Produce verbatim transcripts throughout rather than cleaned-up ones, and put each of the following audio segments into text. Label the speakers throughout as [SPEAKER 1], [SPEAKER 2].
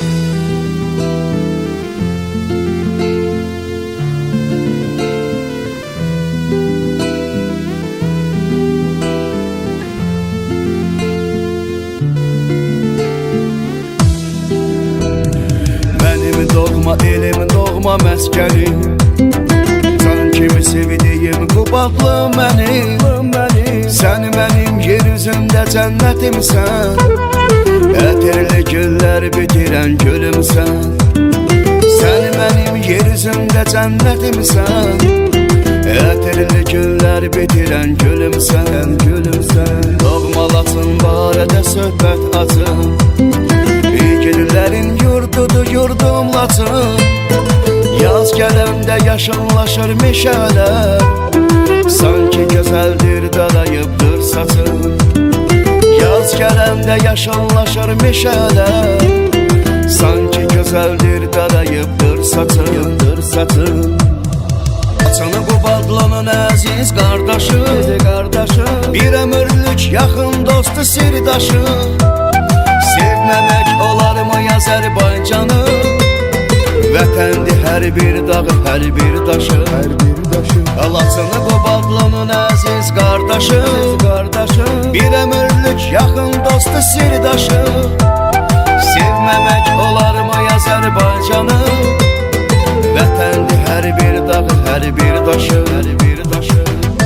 [SPEAKER 1] Doğma elim, doğma məskənim, canım kimi sevdiyim Qubadlı mənim. Sən mənim yer üzündə cənnətimsən, ətirli güllər bitirən gülümsən. Sən mənim yer üzündə cənnətimsən, ətirli güllər bitirən gülümsən, gülümsən. Doğmalasın barədə söhbət açın, İgidlərin yurdudur yurdum Laçın. Yaz gələndə yaşıllaşır meşələr, sanki gözəldir darayıbdır saçın. Yaz gələndə yaşıllaşır meşələr, sanki gözəldir darayıbdır saçın, saçın. Açanı Qubadlının əziz qardaşı, bir ömürlük yaxın dostu sirdaşı. Sevməmək olarmı Azərbaycanı? Vətəndir hər bir dağı, hər bir daşı. Laçını Qubadlının əziz qardaşı, bir ömürlük yaxın dostu sirdaşı. Sevməmək olarmı Azərbaycanı? Vətəndir hər bir dağı, hər bir daşı, hər bir daşı.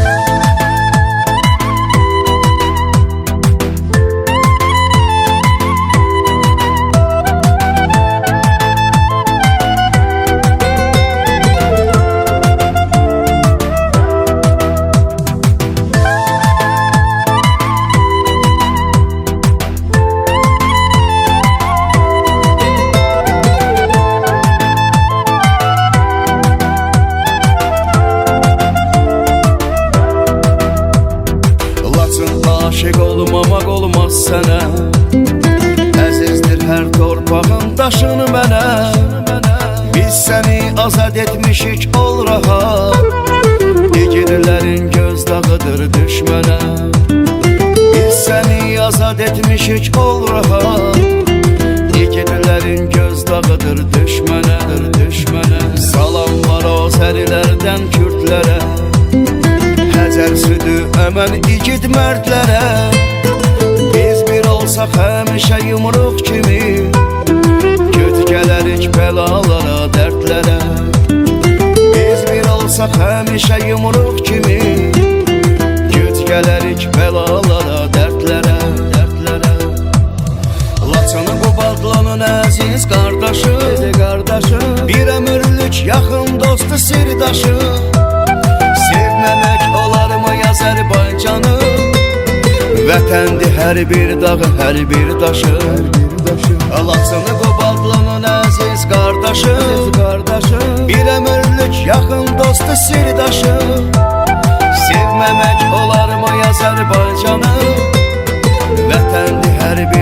[SPEAKER 1] Aşık olmamak olmaz sənə, əzizdir hər torpağın daşını mənə. Biz səni azad etmişik ol rahat, İgidlərin göz dağıdır düşmənə. Biz səni azad etmişik ol rahat, İgidlərin göz dağıdır düşmənə, düşmənə. Salamlar o zərilərdən Kürdlərə, Həcər südü əmən igid mərdlərə. Biz bir olsaq həmişə yumruq kimi, kötü gələrik bəlalara, dərdlərə. Biz bir olsaq həmişə yumruq kimi, kötü gələrik bəlalara, dərdlərə, dərdlərə. Laçını Qubadlının əziz qardaşı, bir ömürlük yaxın dostu sirdaşı. Sevməmək olarmı Azərbaycanı? Vətəndir hər bir dağı, hər bir daşı. Laçını Qubadlının əziz qardaşı, bir ömürlük yaxın dostu sirdaşı. Sevməmək olarmı Azərbaycanı? Vətəndir hər bir